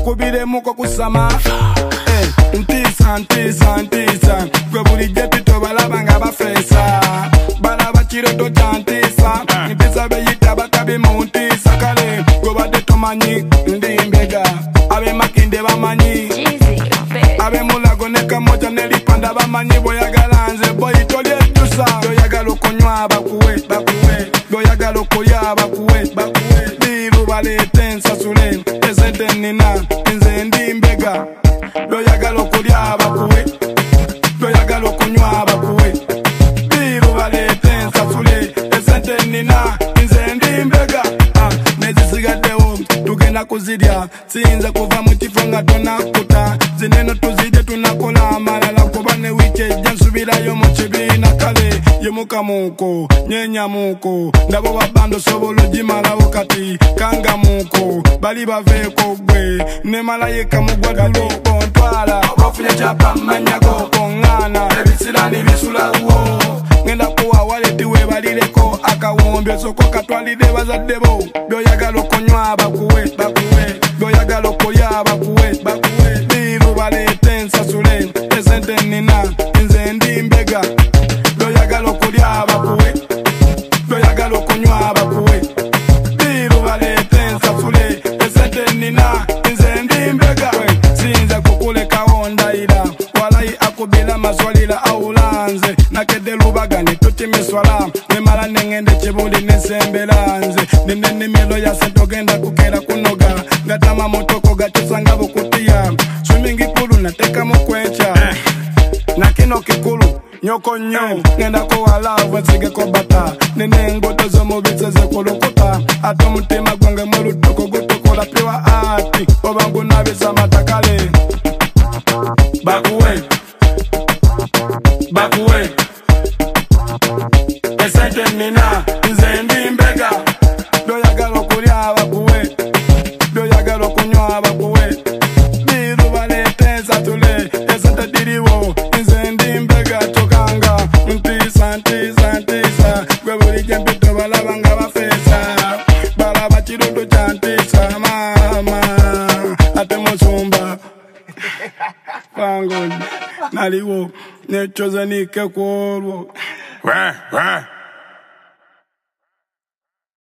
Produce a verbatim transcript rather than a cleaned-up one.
nkubire muko kusama eh ntisa ntisa ntisa gwe bulijje pito balaba nga bafeesa balaba kiroto kyantisa ntisa beyita bakabi mu ntisa kale gwe badde tomanyi ndi mbega abe makinde bamanyi abe mulago ne kamoja nelipanda bamanyi boyagala nze boy tolyetusa boyagala okunywa bakuwe bakuwe boyagala okulya bakuwe bakuwe biru balete nsasule esente nina nze ndi mbega boyagala okulya bakuwe boyagala okunywa bakuwe biru balete nsasule esente nina nze ndi mbega nezisigaddewo tugenda kuzirya siyinza kuva mu kifo nga tonakuta zineno tuzidde tunakola amalala kuba ne wiiki ejja nsubirayo mu kibiina kale yemukamuuko nyenyamuuko ndabo babanda osobola ogimalawo kati kangamuuko bali baveeko gwe ne malayika mugwaduluko ntwala obafunye kyapa mmanyago koŋŋaana ebisirani bisulawo ngenda kuwa waleti webalireko akawombyo soko katwalide bazadde bo byoyagala okunywa bakuwe bakuwe byoyagala okulya bakuwe bakuwe biru balete nsasule esente nina nze ndi mbega byoyagala okulya bakuwe byoyagala okunywa bakuwe biru balete nsasule esente nina nze ndi mbega siyinza kukulekawo ndayira walayi akubira maswalira awulanze nakedde lubagane tutimiswala nemala nengende kibuli nesembera nze nene nimero ya sente ogenda kukera kunoga ngatama motoko gatusanga bukutiya swimming pool nateka mukwecha nakino kikulu nyoko nyo ngenda ko walavu nsigeko bata nene ngoto z'omubiri zekulukuta ate omutima gwange mu lutuko gutukola piwa ati obangu nabisa matakale bakuwe bakuwe esente nina nze ndi mbega byoyagala okulya bakuwe byoyagala okunywa bakuwe biru balete nsatule esente diriwo nze ndi mbega tokanga ntisa ntisa ntisa gwe bulijje mpito balaba nga bafeesa balaba kiruto kya ntisa mama ate musumba kwangu naliwo nechoze nike kwolwo.